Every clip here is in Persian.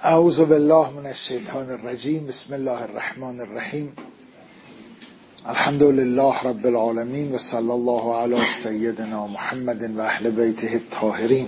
اعوذ بالله من الشیطان الرجیم. بسم الله الرحمن الرحیم. الحمد لله رب العالمین و صلی الله علی سیدنا محمد و اهل بیته الطاهرین.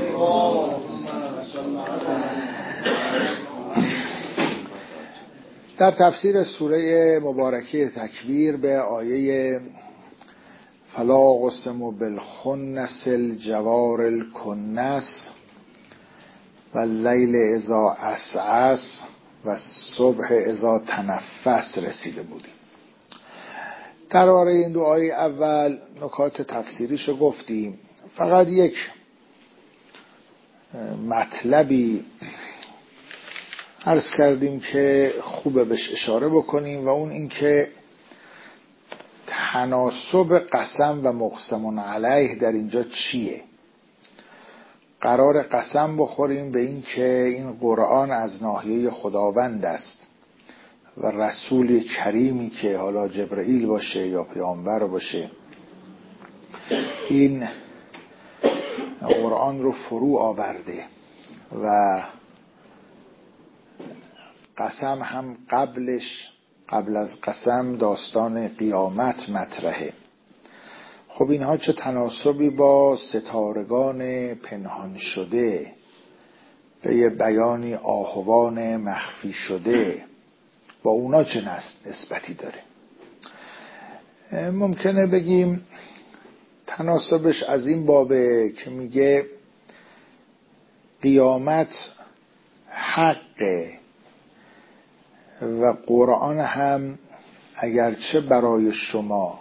در تفسیر سوره مبارکه تکویر به آیه فلا اقسم بالخنس الجوار الکنس و اللیل اذا عسعس و الصبح اذا تنفس رسیده بودیم. درباره این دو آیه اول نکات تفسیریشو گفتیم. فقط یک مطلبی عرض کردیم که خوبه بهش اشاره بکنیم و اون این که تناسب قسم و مقسم علیه در اینجا چیه. قرار قسم بخوریم به این که این قرآن از ناحیه خداوند است و رسول کریمی که حالا جبرئیل باشه یا پیامبر باشه این قرآن رو فرو آورده و قسم هم قبل از قسم داستان قیامت مطرحه. خب اینها چه تناسبی با ستارگان پنهان شده، به یه بیانی آهوان مخفی شده، با اونا چه نسبتی داره؟ ممکنه بگیم تناسبش از این بابه که میگه قیامت حقه و قرآن هم اگرچه برای شما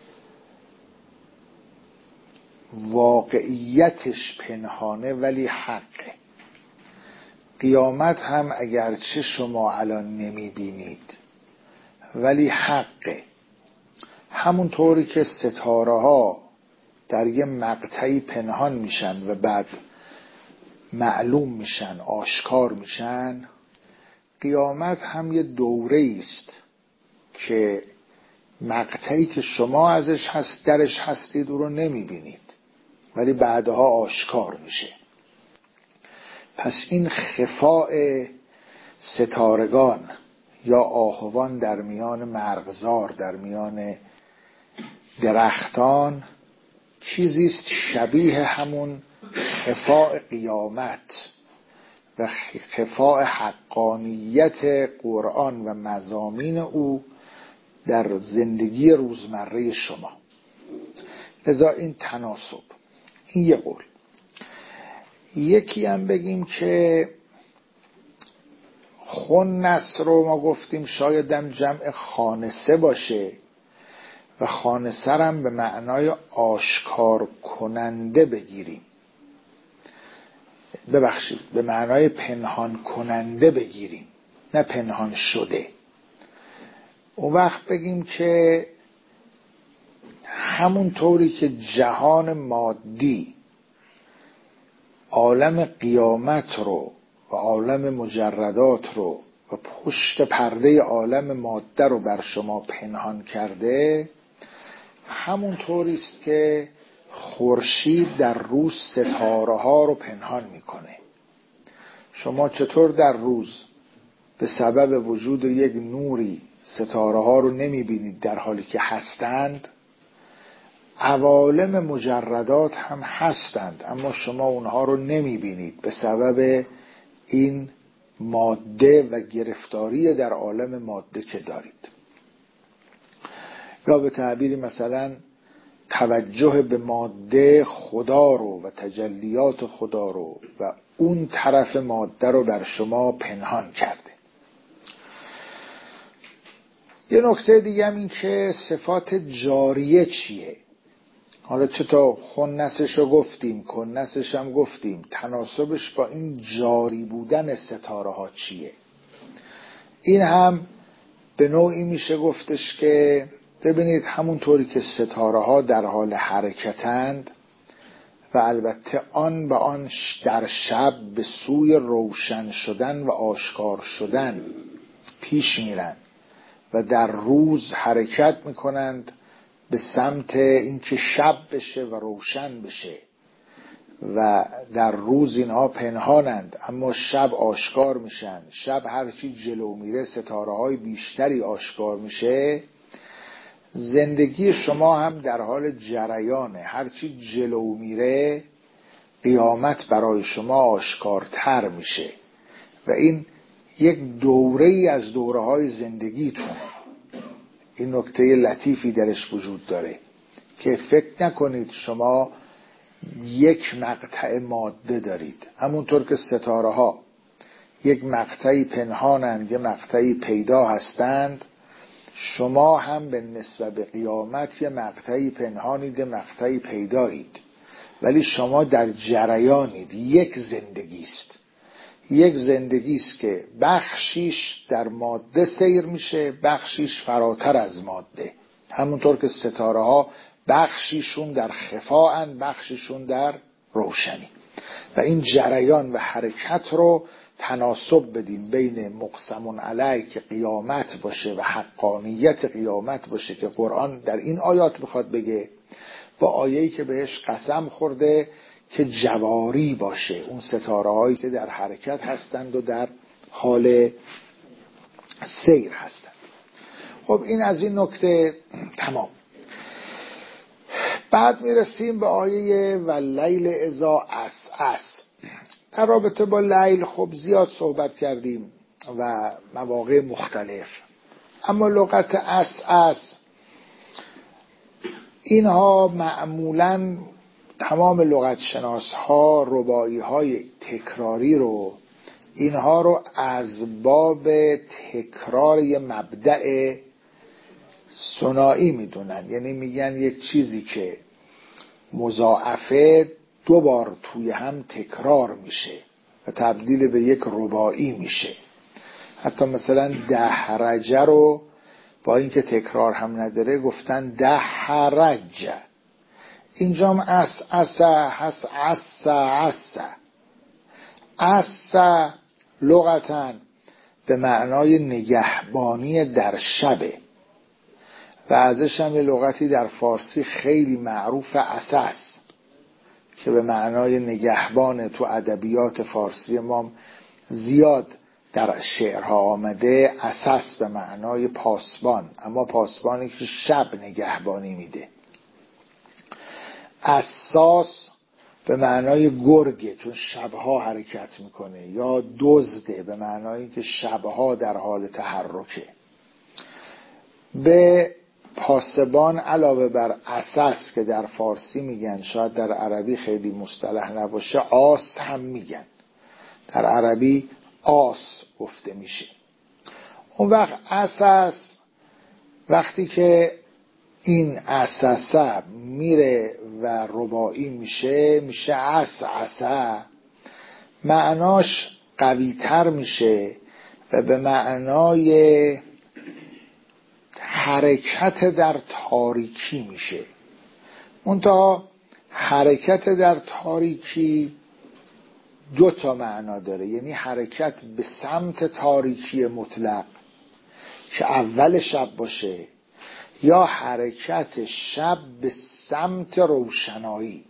واقعیتش پنهانه ولی حقه. قیامت هم اگرچه شما الان نمیبینید ولی حقه. همون طوری که ستاره ها در یه مقطعی پنهان میشن و بعد معلوم میشن، آشکار میشن، قیامت هم یه دوره است که مقطعی که شما ازش درش هستید او رو نمیبینید ولی بعدها آشکار میشه. پس این خفاء ستارگان یا آهوان در میان مرغزار، در میان درختان، چیزیست شبیه همون خفاء قیامت و خفاء حقانیت قرآن و مضامین او در زندگی روزمره شما. لذا این تناسب، این یه قول. یکی هم بگیم که خنس رو ما گفتیم شایدم جمع خانسه باشه و خانسه هم به معنای آشکار کننده بگیریم، ببخشید به معنای پنهان کننده بگیریم، نه پنهان شده. اون وقت بگیم که همون طوری که جهان مادی عالم قیامت رو و عالم مجردات رو و پشت پرده عالم ماده رو بر شما پنهان کرده، همون طوری است که خورشید در روز ستاره ها رو پنهان میکنه. شما چطور در روز به سبب وجود یک نوری ستاره ها رو نمیبینید در حالی که هستند، عوالم مجردات هم هستند اما شما اونها رو نمیبینید به سبب این ماده و گرفتاری در عالم ماده که دارید. یا به تعبیری مثلا توجه به ماده خدا رو و تجلیات خدا رو و اون طرف ماده رو بر شما پنهان کرده. یه نکته دیگه هم این که صفات جاریه چیه. حالا چطور خنسش رو گفتیم، کنسش هم گفتیم، تناسبش با این جاری بودن ستاره ها چیه؟ این هم به نوعی میشه گفتش که ببینید همونطوری که ستاره ها در حال حرکتند و البته آن به آن در شب به سوی روشن شدن و آشکار شدن پیش میرن و در روز حرکت میکنند به سمت اینکه شب بشه و روشن بشه و در روز اینها پنهانند اما شب آشکار میشن، شب هرچی جلو میره ستاره‌های بیشتری آشکار میشه، زندگی شما هم در حال جریانه. هرچی جلو میره قیامت برای شما آشکارتر میشه و این یک دوره ای از دوره های زندگیتونه. این نکته لطیفی درش وجود داره که فکر نکنید شما یک مقطع ماده دارید. همونطور که ستاره ها یک مقطعی پنهانند، یک مقطعی پیدا هستند، شما هم به نسبت به قیامت یک مقطعی پنهانید، یک مقطعی پیدایید، ولی شما در جریانید. یک زندگی است، یک زندگی است که بخشیش در ماده سیر میشه، بخشیش فراتر از ماده. همونطور که ستاره ها بخشیشون در خفاءن، بخشیشون در روشنی. و این جریان و حرکت رو تناسب بدیم بین مقسمون علیه که قیامت باشه و حقانیت قیامت باشه که قرآن در این آیات میخواد بگه، با آیه‌ای که بهش قسم خورده که جواری باشه، اون ستاره هایی که در حرکت هستند و در حال سیر هستند. خب این از این نکته تمام. بعد میرسیم به آیه و لیل اذا عسعس. در رابطه با لیل خب زیاد صحبت کردیم و مواقع مختلف، اما لغت عسعس اینها معمولاً تمام لغت شناس ها رباعی های تکراری رو اینها رو از باب تکرار یه مبدأ ثنایی میدونن. یعنی میگن یک چیزی که مضاعفه دو بار توی هم تکرار میشه و تبدیل به یک رباعی میشه. حتی مثلا دحرجه رو با اینکه تکرار هم نداره گفتن دحرجه. اینجام عس لغتاً به معنای نگهبانی در شبه و ازش هم یه لغتی در فارسی خیلی معروف عسس که به معنای نگهبان. تو ادبیات فارسی ما زیاد در شعرها آمده عسس به معنای پاسبان، اما پاسبانی که شب نگهبانی میده. اساس به معنای گرگه چون شبها حرکت میکنه، یا دزده به معنای که شبها در حال تحرکه. به پاسبان علاوه بر اساس که در فارسی میگن، شاید در عربی خیلی مصطلح نباشه، آس هم میگن. در عربی آس گفته میشه. اون وقت اساس وقتی که این اساسه میره و رباعی میشه عسعسه، معناش قوی تر میشه و به معنای حرکت در تاریکی میشه. منتها حرکت در تاریکی دو تا معنا داره. یعنی حرکت به سمت تاریکی مطلق که اول شب باشه، یا حرکت شب به سمت روشنایی.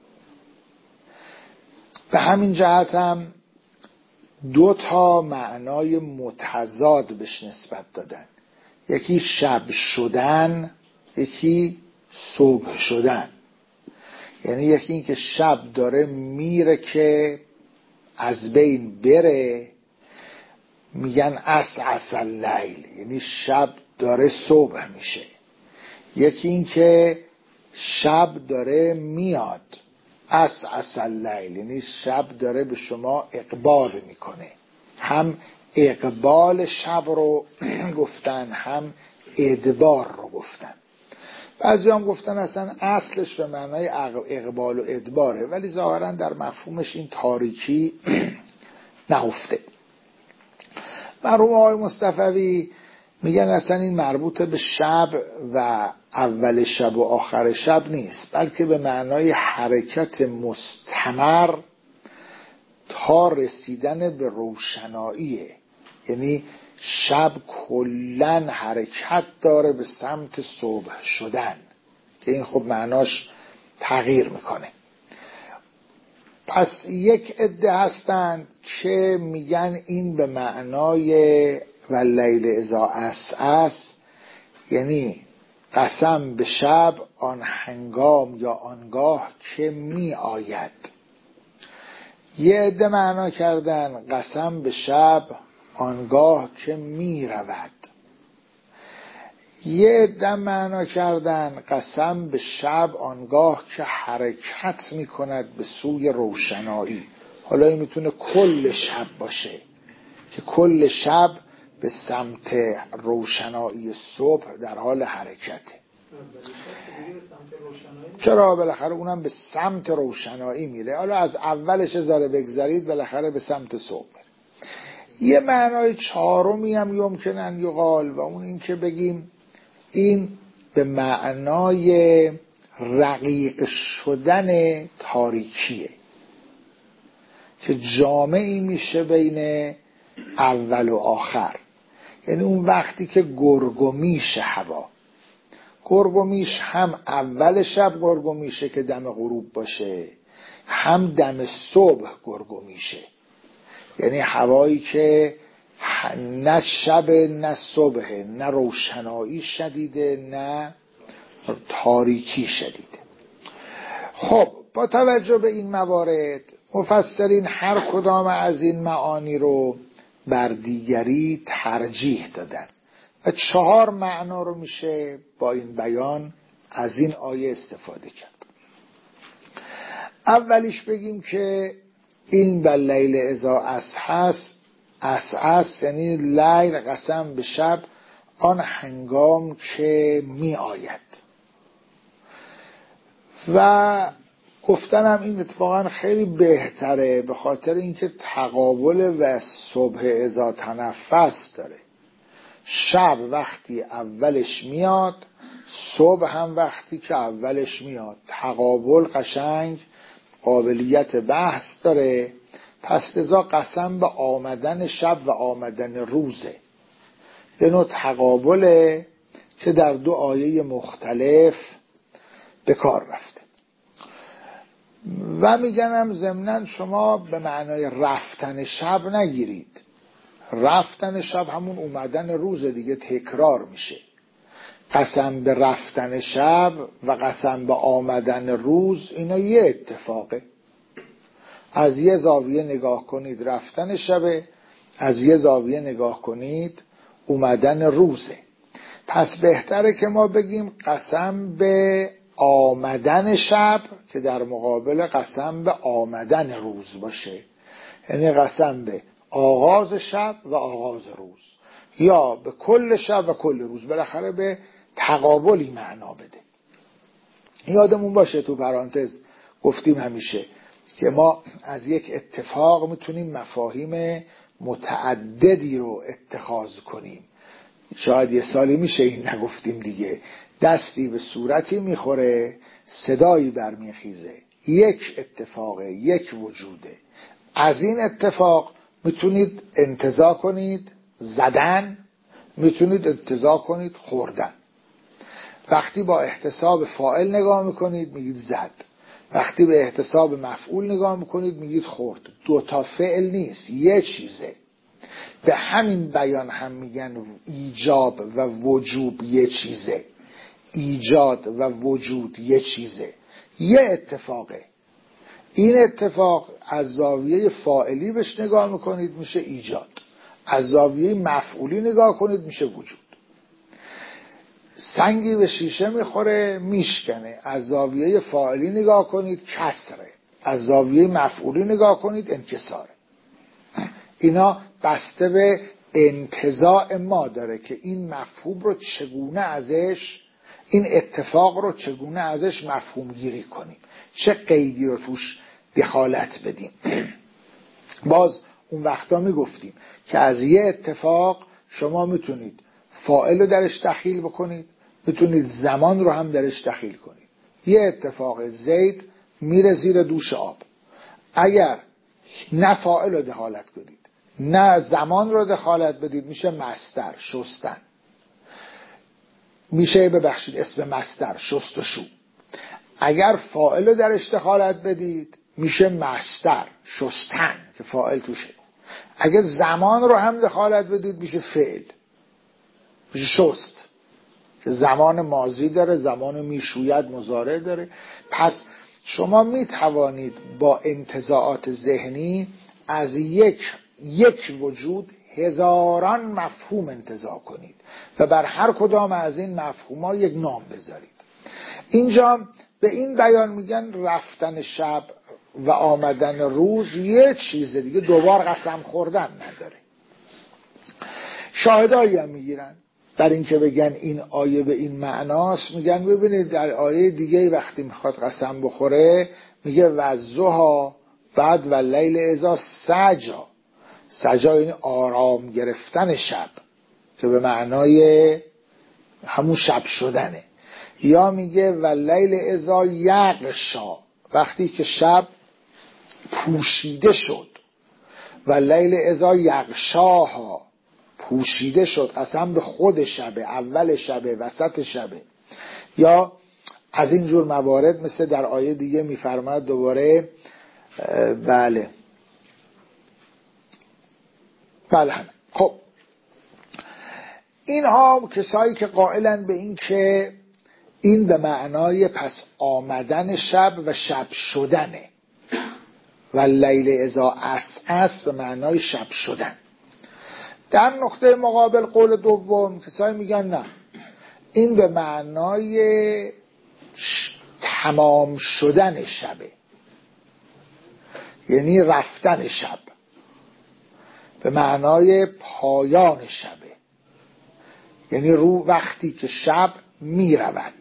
به همین جهت هم دو تا معنای متضاد بهش نسبت دادن. یکی شب شدن، یکی صبح شدن. یعنی یکی این که شب داره میره که از بین بره، میگن عسعس اللیل، یعنی شب داره صبح میشه. یکی این که شب داره میاد، عسعس اللیل، یعنی شب داره به شما اقبال میکنه. هم اقبال شب رو گفتن، هم ادبار رو گفتن. بعضی هم گفتن اصلا اصلش به معنای اقبال و ادباره، ولی ظاهرا در مفهومش این تاریکی نهفته. مرحوم آقای مصطفوی میگن اصلا این مربوط به شب و اول شب و آخر شب نیست، بلکه به معنای حرکت مستمر تا رسیدن به روشناییه. یعنی شب کلن حرکت داره به سمت صبح شدن که این خب معناش تغییر میکنه. پس یک عده هستند که میگن این به معنای واللیل اذا عسعس، یعنی قسم به شب آن هنگام یا آنگاه که می آید. یه عده معنا کردن قسم به شب آنگاه که می رود. یه عده معنا کردن قسم به شب آنگاه که حرکت می کند به سوی روشنایی. حالا این میتونه کل شب باشه که کل شب به سمت روشنایی صبح در حال حرکته. چرا؟ بالاخره اونم به سمت روشنایی میره. حالا از اولش ذره بگذارید بالاخره به سمت صبح میره. یه معنای چهارمی هم یمکنن یقال و اون این که بگیم این به معنای رقیق شدن تاریکیه که جامعی میشه بین اول و آخر. یعنی اون وقتی که گرگومیشه هوا، گرگومیش هم اول شب گرگومیشه که دم غروب باشه، هم دم صبح گرگومیشه. یعنی هوایی که نه شب نه صبح، نه روشنایی شدیده نه تاریکی شدیده. خب با توجه به این موارد مفسرین هر کدام از این معانی رو بر دیگری ترجیح دادن و 4 معنا رو میشه با این بیان از این آیه استفاده کرد. اولیش بگیم که این باللیل اذا عسعس، عسعس یعنی لیل قسم به شب آن هنگام که می آید. و گفتنم این اتفاقا خیلی بهتره به خاطر اینکه تقابل و صبح اذا تنفس داره. شب وقتی اولش میاد، صبح هم وقتی که اولش میاد. تقابل قشنگ قابلیت بحث داره. پس لذا قسم به آمدن شب و آمدن روزه. یه نوع تقابله که در 2 آیه مختلف به کار رفته. و میگنم ضمناً شما به معنای رفتن شب نگیرید. رفتن شب همون اومدن روز دیگه، تکرار میشه. قسم به رفتن شب و قسم به آمدن روز اینا یه اتفاقه. از یه زاویه نگاه کنید رفتن شبه، از یه زاویه نگاه کنید اومدن روزه. پس بهتره که ما بگیم قسم به آمدن شب که در مقابل قسم به آمدن روز باشه. یعنی قسم به آغاز شب و آغاز روز، یا به کل شب و کل روز. بالاخره به تقابلی معنا بده. یادمون باشه تو پرانتز گفتیم همیشه که ما از یک اتفاق میتونیم مفاهیم متعددی رو اتخاذ کنیم. شاید یه سالی میشه این نگفتیم دیگه. دستی به صورتی میخوره، صدایی برمیخیزه، یک اتفاقه، یک وجوده. از این اتفاق میتونید انتزاع کنید زدن، میتونید انتزاع کنید خوردن. وقتی با احتساب فاعل نگاه میکنید میگید زد، وقتی به احتساب مفعول نگاه میکنید میگید خورد. 2 تا فعل نیست، یه چیزه. به همین بیان هم میگن ایجاب و وجوب یه چیزه، ایجاد و وجود یه چیزه، یه اتفاقه. این اتفاق از زاویه فاعلی بهش نگاه میکنید میشه ایجاد، از زاویه مفعولی نگاه کنید میشه وجود. سنگی به شیشه میخوره میشکنه، از زاویه فاعلی نگاه کنید کسره، از زاویه مفعولی نگاه کنید انکساره. اینا بسته به انتزاع ما داره که این مفهوم رو چگونه ازش، این اتفاق رو چگونه ازش مفهوم گیری کنیم، چه قیدی رو توش دخالت بدیم. باز اون وقتا میگفتیم که از یه اتفاق شما میتونید فاعل رو درش دخیل بکنید، میتونید زمان رو هم درش دخیل کنید. یه اتفاق زید میره زیر دوش آب، اگر نه فاعل رو دخالت کنید نه زمان رو دخالت بدید میشه مصدر شستن، میشه ببخشید اسم مصدر شست و شو. اگر فاعل رو درش دخالت بدید میشه مصدر شستن که فاعل توشه. اگه زمان رو هم دخالت بدید میشه فعل، میشه شست که زمان ماضی داره، زمان میشوید مضارع داره. پس شما میتوانید با انتزاعات ذهنی از یک وجود هزاران مفهوم انتزاع کنید و بر هر کدام از این مفهوم‌ها یک نام بذارید. اینجا به این بیان میگن رفتن شب و آمدن روز یه چیز دیگه، دوبار قسم خوردن نداره. شاهدایی هم میگیرن در این که بگن این آیه به این معناست. میگن ببینید در آیه دیگه وقتی میخواد قسم بخوره میگه وضحی، بعد و لیل اذا سجا. سجا یعنی آرام گرفتن شب که به معنای همون شب شدنه. یا میگه و لیل اذا یغشا، وقتی که شب پوشیده شد. و لیل اذا یغشاها، پوشیده شد، قسم به خود شبه، اول شبه، وسط شبه. یا از این جور موارد مثل در آیه دیگه میفرماد دوباره بله خب اینها کسایی که قائلن به این که این به معنای پس آمدن شب و شب شدنه و لیل اذا عسعس به معنای شب شدن. در نقطه مقابل قول دوم کسایی میگن نه، این به معنای تمام شدن شبه، یعنی رفتن شب، به معنای پایان شبه، یعنی رو وقتی که شب می رود.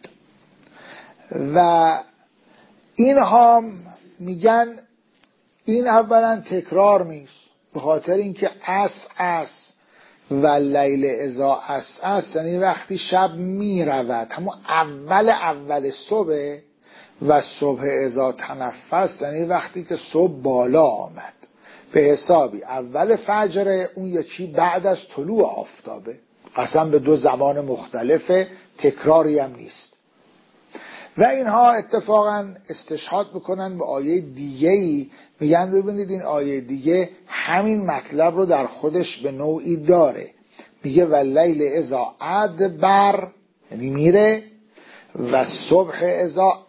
و اینها میگن این اولا تکرار نیست، به خاطر اینکه اس و لیل اذا اس یعنی وقتی شب می رود، همون اول صبح. و صبح اذا تنفس یعنی وقتی که صبح بالا آمد. به حسابی اول فجر، اون یکی بعد از طلوع آفتابه. قسم به دو زمان مختلفه، تکراری هم نیست. و اینها اتفاقا استشهاد میکنن به آیه دیگه‌ای، میگن ببینید این آیه دیگه همین مطلب رو در خودش به نوعی داره. میگه و لیل اذا ادبر یعنی میره، و صبح اذا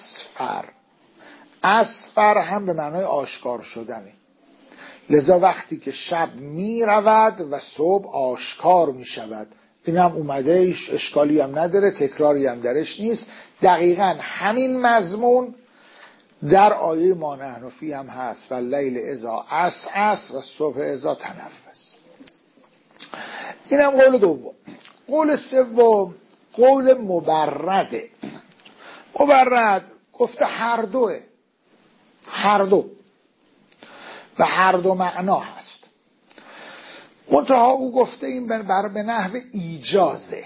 اسفر هم به معنای آشکار شدنه. لذا وقتی که شب می رود و صبح آشکار می شود. این هم اومده، اشکالی هم نداره، تکراری هم درش نیست. دقیقا همین مضمون در آیه ما نحن فیه هم هست و لیل اذا عسعس و صبح اذا تنفس. این هم قول دوم. قول سوم قول مبرده. مبرد گفته هر دوه، هر دو و هر دو معنا هست. منتها او گفته این به نحو ایجازه.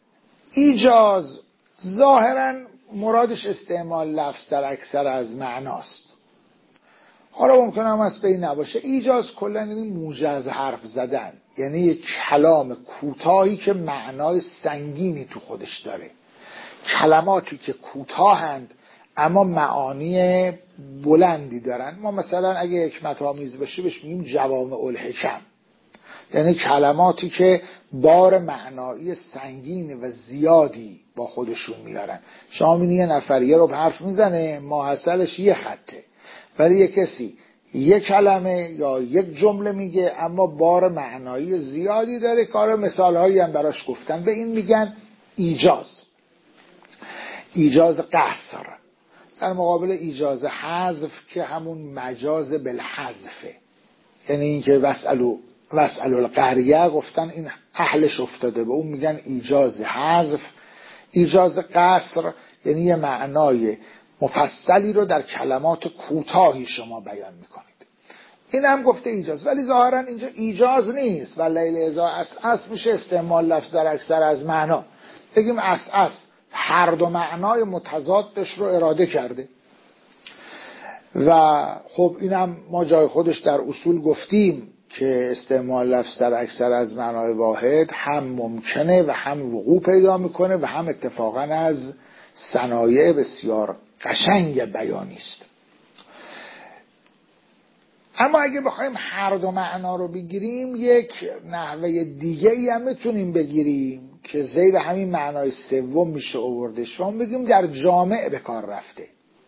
ایجاز ظاهرا مرادش استعمال لفظ در اکثر از معناست. حالا ممکنه هم از بین نباشه. ایجاز کلا این موجز حرف زدن، یعنی یک کلام کوتاهی که معنای سنگینی تو خودش داره. کلماتی که کوتاهند اما معانی بلندی دارن. ما مثلا اگه حکمت آمیز باشه بهش میگیم جوامع الحکم، یعنی کلماتی که بار معنایی سنگین و زیادی با خودشون میارن. شما می‌بینی یه نفر یه رو حرف میزنه، ماحصلش یه خطه، ولی یه کسی یک کلمه یا یک جمله میگه اما بار معنایی زیادی داره. کار مثالهایی هم براش گفتن. به این میگن ایجاز. ایجاز قصر در مقابل ایجاز حذف که همون مجاز بالحذفه، یعنی اینکه واسألوا القریه گفتن این اهلش افتاده، به اون میگن ایجاز حذف. ایجاز قصر یعنی یه معنای مفصلی رو در کلمات کوتاهی شما بیان میکنید. این هم گفته ایجاز، ولی ظاهرا اینجا ایجاز نیست. و لیل اذا عسعس میشه استعمال لفظ در اکثر از معنا. بگیم عسعس هر دو معنای متضادش رو اراده کرده. و خب اینم ما جای خودش در اصول گفتیم که استعمال لفظ در اکثر از معنای واحد هم ممکنه و هم وقوع پیدا میکنه و هم اتفاقا از صنایع بسیار قشنگ بیانی است. اما اگه بخوایم هر دو معنا رو بگیریم، یک نحوه دیگه ای هم میتونیم بگیریم که زیر همین معنای سوم میشه آورده. شما بگیم در جامع به کار رفته،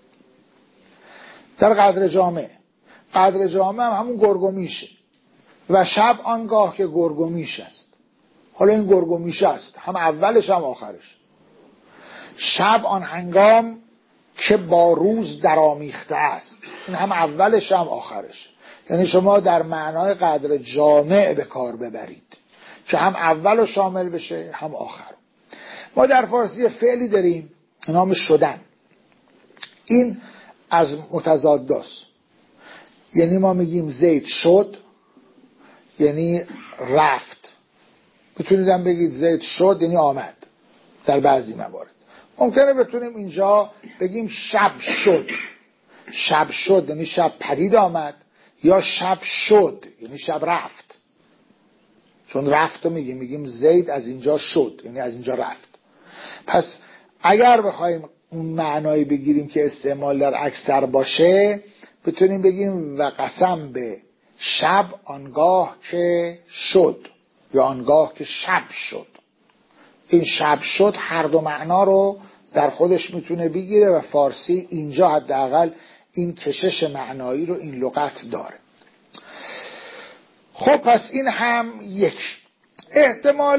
در قدر جامع. قدر جامع هم همون گرگومیشه و شب آنگاه که گرگومیش است. حالا این گرگومیش است، هم اولش هم آخرش. شب آن هنگام که با روز درآمیخته است، این هم اولش هم آخرش. یعنی شما در معنای قدر جامع به کار ببرید که هم اول شامل بشه هم آخر. ما در فارسی فعلی داریم نام شدن، این از متضاداست. یعنی ما میگیم زید شد یعنی رفت، بتونید هم بگید زید شد یعنی آمد در بعضی موارد. ممکنه بتونیم اینجا بگیم شب شد. شب شد یعنی شب پدید آمد، یا شب شد یعنی شب رفت. چون رفت رو میگیم زید از اینجا شد یعنی از اینجا رفت. پس اگر بخوایم اون معنایی بگیریم که استعمال در اکثر باشه، بتونیم بگیم و قسم به شب آنگاه که شد یا آنگاه که شب شد. این شب شد هر دو معنا رو در خودش میتونه بگیره و فارسی اینجا حداقل این کشش معنایی رو این لغت داره. خب پس این هم یک احتمال.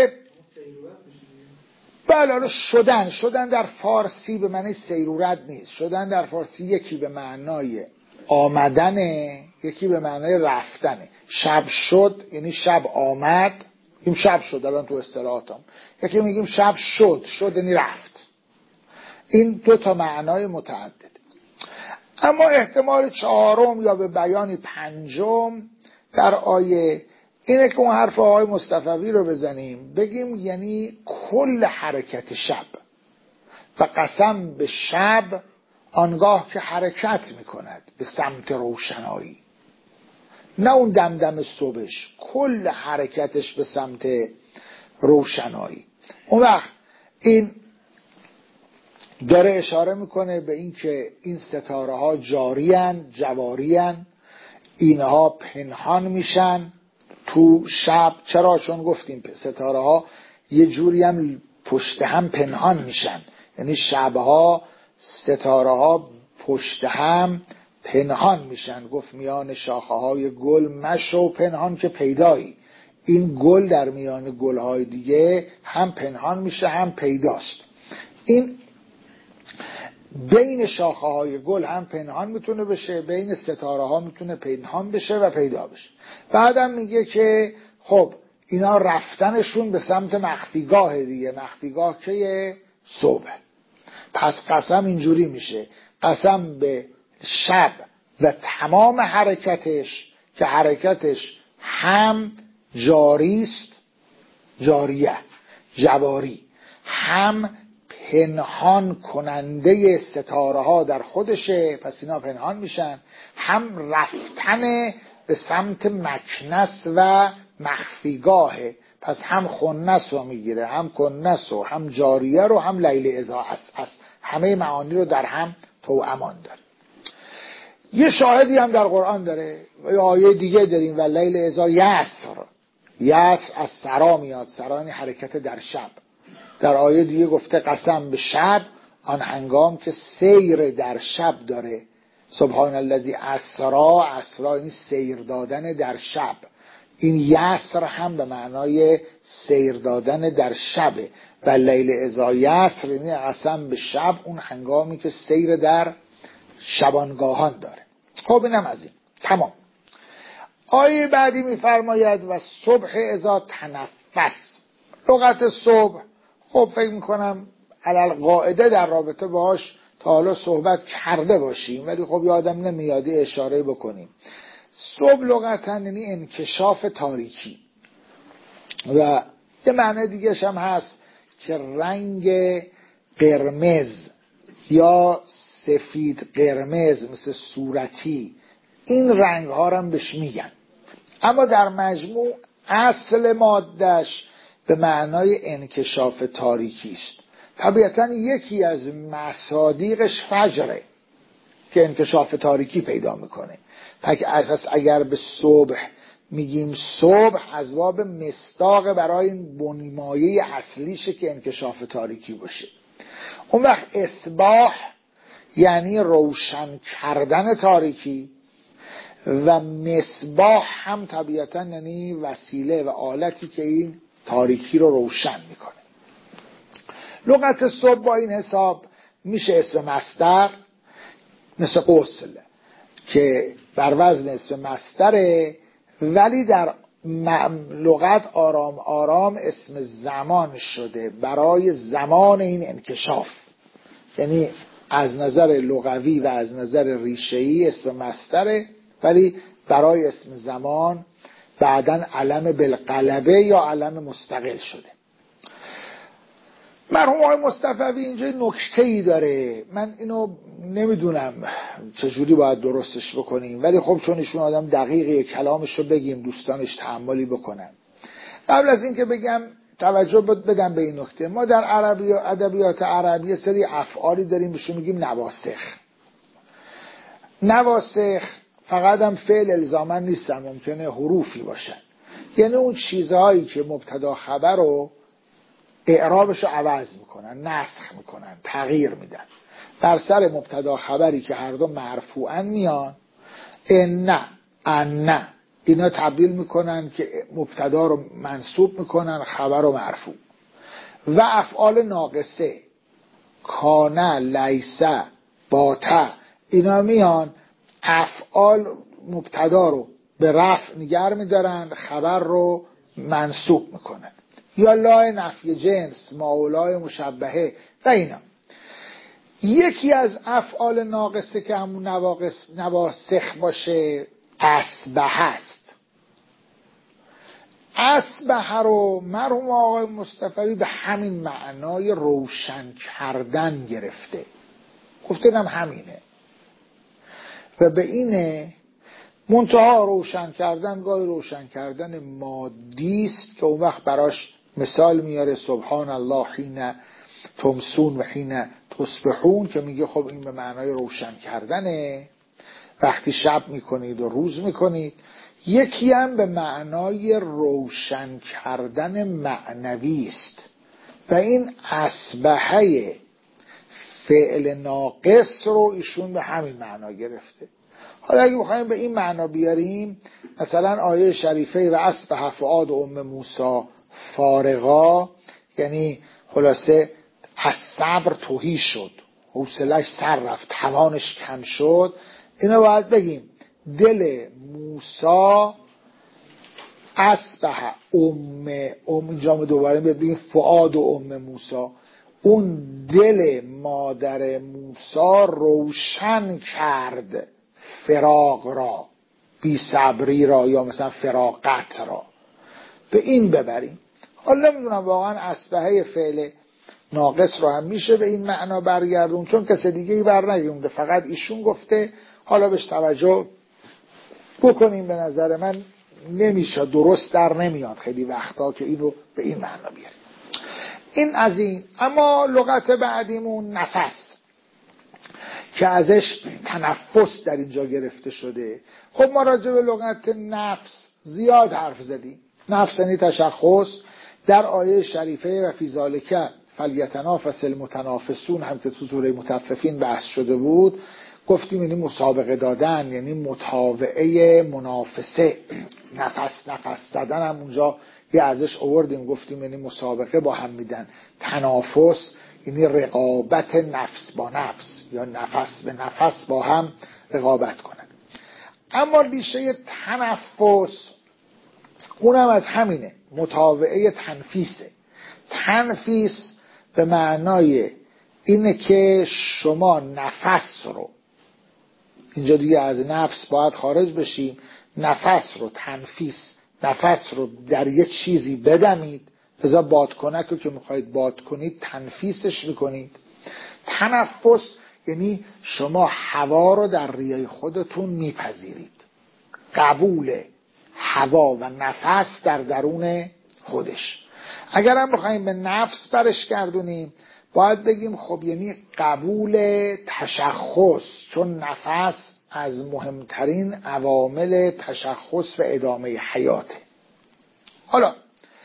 بله شدن در فارسی به معنی سیرورت نیست. شدن در فارسی یکی به معنای آمدنه، یکی به معنای رفتنه. شب شد یعنی شب آمد، این شب شد الان تو اصطلاحاتم. یکی میگیم شب شد یعنی رفت. این دو تا معنای متعدد. اما احتمال چهارم یا به بیانی پنجم در آیه اینه که اون حرف آقای مصطفوی رو بزنیم، بگیم یعنی کل حرکت شب و قسم به شب آنگاه که حرکت میکند به سمت روشنایی، نه اون دمدم صبحش، کل حرکتش به سمت روشنایی. اون وقت این داره اشاره میکنه به این که این ستاره ها جاریان، جواریان، اینها پنهان میشن تو شب. چرا؟ چون گفتیم ستاره ها یه جوری هم پشت هم پنهان میشن، یعنی شبها ستاره ها پشت هم پنهان میشن. گفت میان شاخه های گل مشو پنهان که پیدایی. این گل در میان گل های دیگه هم پنهان میشه هم پیداست. این بین شاخه های گل هم پنهان میتونه بشه، بین ستاره ها میتونه پنهان بشه و پیدا بشه. بعدم میگه که خب اینا رفتنشون به سمت مخفیگاه دیگه. مخفیگاه که صبح. پس قسم اینجوری میشه، قسم به شب و تمام حرکتش که حرکتش هم جاریست، جاریه جواری، هم پنهان کننده ستاره ها در خودشه، پس اینا پنهان میشن، هم رفتن به سمت مکنس و مخفیگاهه، پس هم خنس رو میگیره، هم کنس رو، هم جاریه رو، هم لیل ازا است. همه معانی رو در هم توامان داره. یه شاهدی هم در قرآن داره و یه آیه دیگه داریم و لیل ازا یسر. یسر از سرا میاد، سرا یعنی حرکت در شب. در آیه دیگه گفته قسم به شب آن هنگام که سیر در شب داره. سبحان الذی اسرا، اسرا یعنی سیر دادن در شب. این یسر هم به معنای سیر دادن در شبه و لیل ازا یسر یعنی قسم به شب اون هنگامی که سیر در شبانگاهان داره. خب اینم از این تمام. آیه بعدی میفرماید و صبح ازا تنفس. لغت صبح خب فکر میکنم علل قاعده در رابطه باهاش تا حالا صحبت کرده باشیم، ولی خب یادم نمیاد اشاره بکنیم. صبح لغتا یعنی انکشاف تاریکی و یه معنی دیگه هم هست که رنگ قرمز یا سفید قرمز مثل صورتی، این رنگ ها رو هم بهش میگن. اما در مجموع اصل مادهش به معنای انکشاف تاریکی است. طبیعتا یکی از مصادیقش فجره. که انکشاف تاریکی پیدا میکنه. پس اگر به صبح میگیم صبح، از باب مصداق برای این بنمایه اصلیشه که انکشاف تاریکی باشه. اون وقت اصباح یعنی روشن کردن تاریکی، و مصباح هم طبیعتا یعنی وسیله و آلتی که این تاریکی رو روشن میکنه. لغت صبح با این حساب میشه اسم مصدر، مثل غسل که بر وزن اسم مصدره، ولی در لغت آرام آرام اسم زمان شده برای زمان این انکشاف. یعنی از نظر لغوی و از نظر ریشه‌ای اسم مصدره، ولی برای اسم زمان بعداً علم بالقلبه یا علم مستقل شده. مرحوم آقای مصطفوی اینجا نکته‌ای داره، من اینو نمیدونم چجوری باید درستش بکنیم، ولی خب چون ایشون آدم دقیقی کلامش رو بگیم دوستانش تأملی بکنن. قبل از این که بگم توجه بدم به این نکته. ما در عربی و ادبیات عربی سری افعالی داریم بهشون میگیم نواسخ. نواسخ فقط هم فعل الزاما نیستن، ممکنه حروفی باشن. یعنی اون چیزهایی که مبتدا خبر رو اعرابش رو عوض میکنن، نسخ میکنن، تغییر میدن. در سر مبتدا خبری که هر دو مرفوعن میان، ان اینا تبدیل میکنن که مبتدا رو منصوب میکنن، خبر رو مرفوع. و افعال ناقصه کانه، لیسه، باته، اینا میان افعال مبتدا رو به رفع نگر میدارن، خبر رو منصوب میکنن. یا لای نفی جنس، ماولای مشبهه و اینا. یکی از افعال ناقصه که همون نواسخ باشه اصبح است. اصبح رو مرحوم آقای مصطفوی به همین معنای روشن کردن گرفته، گفته هم همینه و به اینه. منتها روشن کردن گاهی روشن کردن مادی است که اون وقت براش مثال میاره سبحان الله حین تمسون و حین تصبحون، که میگه خب این به معنای روشن کردنه وقتی شب میکنید و روز میکنید. یکی هم به معنای روشن کردن معنوی است و این اصبحه فعل ناقص رو ایشون به همین معنا گرفته. حالا اگه بخوایم به این معنا بیاریم، مثلا آیه شریفه و اصبح فؤاد ام موسی فارغا، یعنی خلاصه از صبر تهی شد، حوصله‌اش سر رفت، توانش کم شد. اینو باید بگیم دل موسی اصبح اینجا دوباره بگیم فؤاد ام موسی، اون دل مادر موسی روشن کرد فراق را، بی صبری را، یا مثلا فراقت را. به این ببریم. حالا نمیدونم واقعا اصبحه فعل ناقص رو هم میشه به این معنا برگردون، چون کس دیگه ای بر نگیونده، فقط ایشون گفته. حالا بهش توجه بکنیم. به نظر من نمیشه، درست در نمیاد خیلی وقتا که اینو به این معنا بیاریم. این از این. اما لغت بعدیمون نفس که ازش تنفس در اینجا گرفته شده. خب ما راجع به لغت نفس زیاد حرف زدیم. نفس یعنی تشخص. در آیه شریفه و فی ذالک فلیتنافس المتنافسون هم که تو سوره مطففین بحث شده بود، گفتیم یعنی مسابقه دادن، یعنی متابعه منافسه. نفس زدن هم اونجا یه ازش آوردیم، گفتیم یعنی مسابقه با هم میدن. تنافس یعنی رقابت نفس با نفس، یا نفس به نفس با هم رقابت کنن. اما ریشه تنفس اونم از همینه، متابعه تنفیسه. تنفیس به معنای اینه که شما نفس رو، اینجا دیگه از نفس باید خارج بشیم، نفس رو تنفیس، نفس رو در یه چیزی بدمید، ازا بادکنک رو که میخواید باد کنید تنفیسش میکنید. تنفس یعنی شما هوا رو در ریه خودتون میپذیرید، قبول هوا و نفس در درون خودش. اگر هم بخوایم به نفس برش گردونیم، باید بگیم خب یعنی قبول تشخص، چون نفس از مهمترین عوامل تشخص و ادامه حیاته. حالا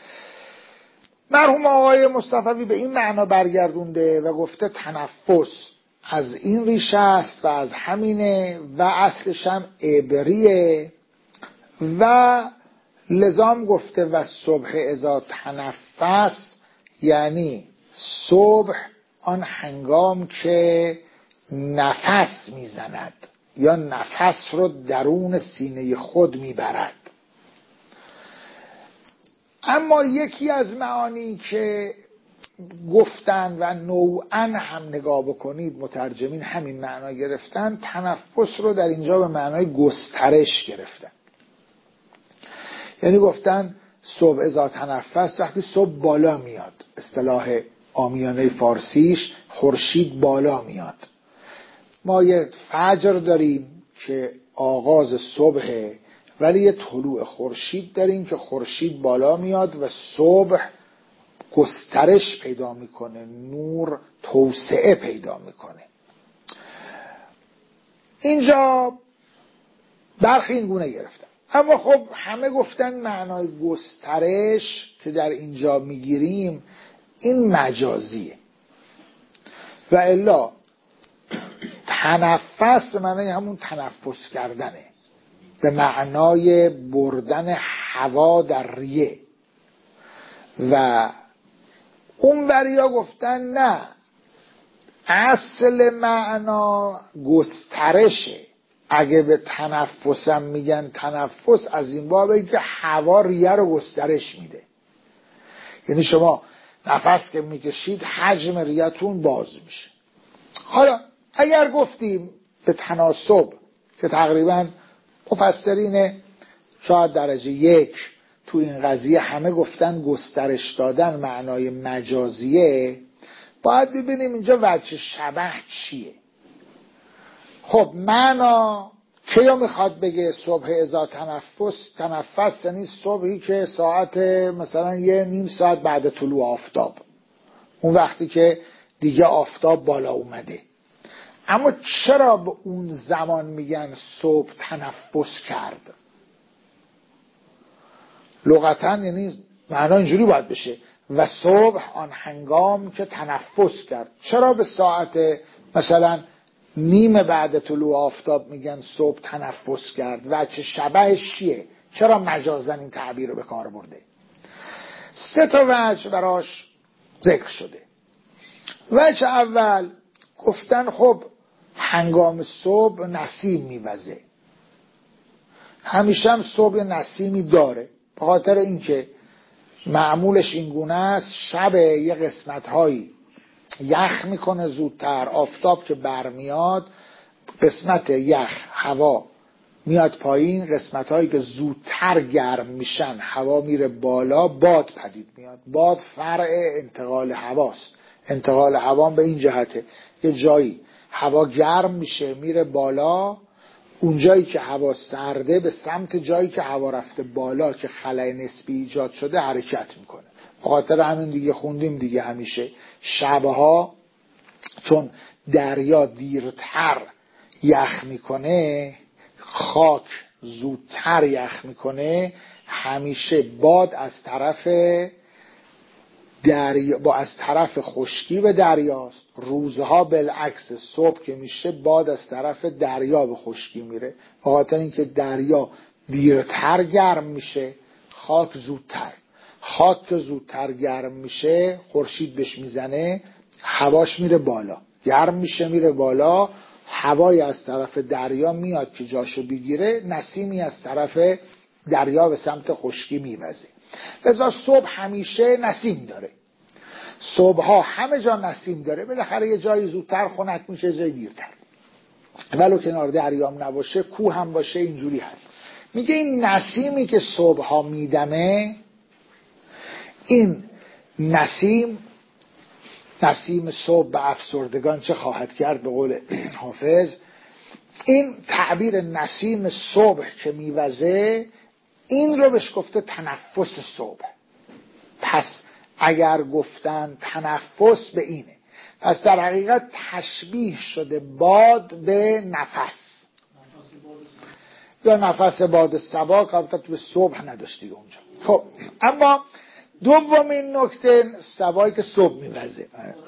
مرحوم آقای مصطفی به این معنا برگردونده و گفته تنفس از این ریشه است و از همینه و اصلش هم عبریه و لزام گفته و صبح اذا تنفس، یعنی صبح آن هنگام که نفس میزند یا نفس رو درون سینه خود میبرد. اما یکی از معانی که گفتن و نوعاً هم نگاه بکنید مترجمین همین معنا گرفتن، تنفس رو در اینجا به معنای گسترش گرفتن. یعنی گفتن صبح اذا تنفس، وقتی صبح بالا میاد، اصطلاح عامیانه فارسیش خورشید بالا میاد. ما یه فجر داریم که آغاز صبحه، ولی یه طلوع خورشید داریم که خورشید بالا میاد و صبح گسترش پیدا میکنه، نور توسعه پیدا میکنه. اینجا برخی این گونه گرفتن، اما خب همه گفتن معنای گسترش که در اینجا میگیریم این مجازیه و الا تنفس به معنای همون تنفس کردنه، به معنای بردن هوا در ریه. و اون بریا گفتن نه، اصل معنا گسترشه. اگه به تنفسم میگن تنفس، از این بابه که هوا ریه رو گسترش میده. یعنی شما نفس که میکشید حجم ریه‌تون باز میشه. حالا اگر گفتیم به تناسب که تقریبا مفسرین شاید درجه 1 تو این قضیه همه گفتن گسترش دادن معنای مجازیه، باید ببینیم اینجا وجه شبه چیه. خب معنا کیا میخواد بگه صبح اذا تنفس یعنی صبحی که ساعت مثلا 1.5 ساعت بعد طلوع آفتاب، اون وقتی که دیگه آفتاب بالا اومده. اما چرا به اون زمان میگن صبح تنفس کرد؟ لغتاً یعنی معنا اینجوری باید بشه و صبح آن هنگام که تنفس کرد. چرا به ساعت مثلا 1:30 بعد طلوع آفتاب میگن صبح تنفس کرد؟ و چه شبهش چیه؟ چرا مجازاً این تعبیر رو به کار برده؟ 3 وجه براش ذکر شده. وجه اول گفتن خب هنگام صبح نسیم میوزه، همیشه هم صبح نسیمی داره، به خاطر اینکه معمولش این گونه است شب یه قسمت‌هایی یخ میکنه زودتر، آفتاب که برمیاد قسمت یخ هوا میاد پایین، قسمت‌هایی که زودتر گرم میشن هوا میره بالا، باد پدید میاد. باد فرع انتقال هواست. انتقال هوا به این جهته یه جایی هوا گرم میشه میره بالا، اون جایی که هوا سرده به سمت جایی که هوا رفته بالا که خلأ نسبی ایجاد شده حرکت میکنه. به خاطر همین دیگه خوندیم دیگه همیشه شبها چون دریا دیرتر یخ میکنه، خاک زودتر یخ میکنه، همیشه باد از طرف دریا از طرف خشکی به دریاست. روزها بالعکس، صبح که میشه باد از طرف دریا به خشکی میره، به خاطر اینکه دریا دیرتر گرم میشه، خاک زودتر. خاک که زودتر گرم میشه خورشید بهش میزنه، هواش میره بالا، گرم میشه میره بالا، هوای از طرف دریا میاد که جاشو بگیره، نسیمی از طرف دریا به سمت خشکی میوزه. لذا صبح همیشه نسیم داره، صبحها همه جا نسیم داره، بالاخره یه جایی زودتر خنک میشه جایی دیرتر. ولو کنار دریام نباشه کوه هم باشه اینجوری هست. میگه این نسیمی که صبحها میدمه، این نسیم صبح به افسردگان چه خواهد کرد به قول حافظ. این تعبیر نسیم صبح که میوزه این رو بهش گفته تنفس صبح. پس اگر گفتن تنفس به اینه، پس در حقیقت تشبیه شده باد به نفس یا نفس باد صبا که البته تو به صبح نداشتی اونجا. خب اما دومین نکته صبایی که صبح میوزه،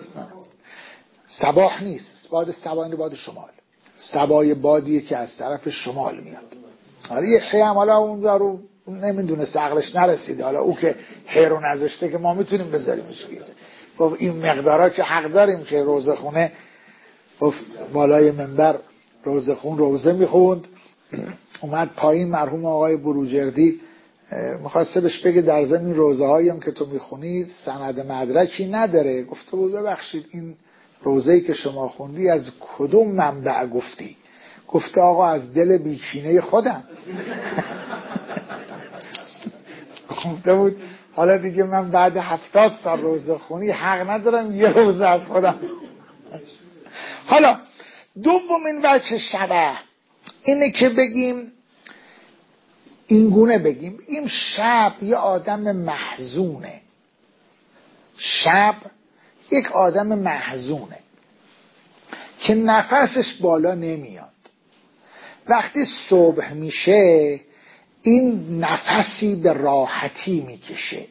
صباح نیست، باد صبا این باد شمال، صبای بادیه که از طرف شمال میاد. حالا یه خیام حالا اونجا رو نمیدونه عقلش نرسیده، حالا او که هیرو نذاشته که ما میتونیم بذاریمش گیر. گفت این مقدارا که حق داریم که روزه خونه، گفت بالای منبر روزه خون روزه میخوند، اومد پایین مرحوم آقای بروجردی میخواسته بهش بگه در ضمن روزه هاییم که تو میخونی سند مدرکی نداره. گفته بود ببخشید این روزه‌ای که شما خوندی از کدوم منبع گفتی؟ گفته آقا از دل بیچینه خودم. گفته بود حالا دیگه من بعد 70 سال روزه خونی حق ندارم یه روزه از خودم. حالا دومین وجه شبه اینه که بگیم این گونه بگیم شب یه آدم محزونه، شب یک آدم محزونه که نفسش بالا نمیاد. وقتی صبح میشه این نفسی به راحتی میکشه.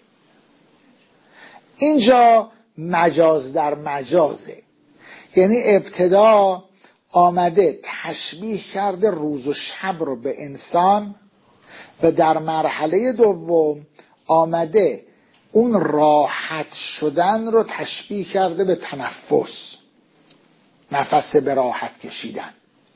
اینجا مجاز در مجازه، یعنی ابتدا آمده تشبیه کرده روز و شب رو به انسان و در مرحله دوم آمده اون راحت شدن رو تشبیه کرده به تنفس، نفس به راحت کشیدن.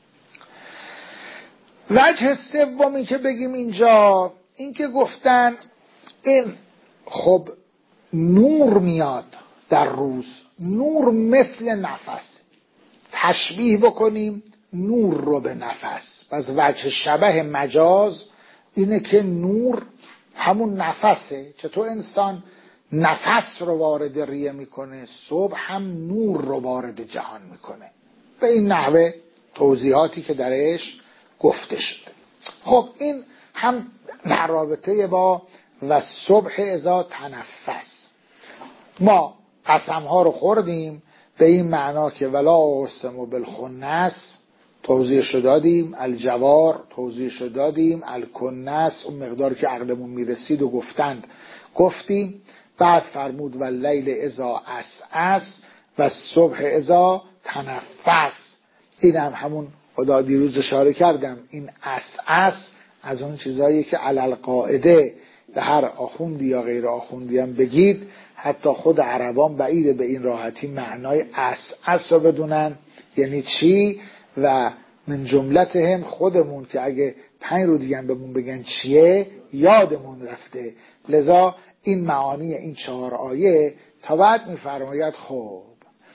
وجه سومی که بگیم اینجا این که گفتن این خب نور میاد در روز، نور مثل نفس، تشبیه بکنیم نور رو به نفس. پس وجه شبه مجاز اینه که نور همون نفسه. چطور انسان نفس رو وارد ریه میکنه، صبح هم نور رو وارد جهان میکنه. به این نحوه توضیحاتی که درش گفته شده. خب این هم در رابطه با و صبح اذا تنفس. ما قسم ها رو خوردیم به این معنا که ولا اقسم بالخنس توضیحش دادیم، الجوار توضیحش دادیم، الکنس اون مقدار که عقلمون میرسید و گفتیم. بعد فرمود و لیل اذا عسعس و صبح اذا تنفس. این هم همون خدا دیروز اشاره کردم، این عسعس از اون چیزایی که علل قاعده به هر آخوندی یا غیر آخوندی هم بگید، حتی خود عربان بعیده به این راحتی معنای عسعس رو بدونن یعنی چی. و من جملتهم خودمون که اگه 5 رو دیگه بهمون بگن چیه یادمون رفته. لذا این معانی این 4 آیه تا بعد میفرماید خب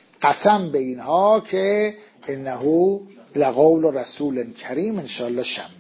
قسم به اینها که انه لقول رسول کریم. انشاءالله شنبه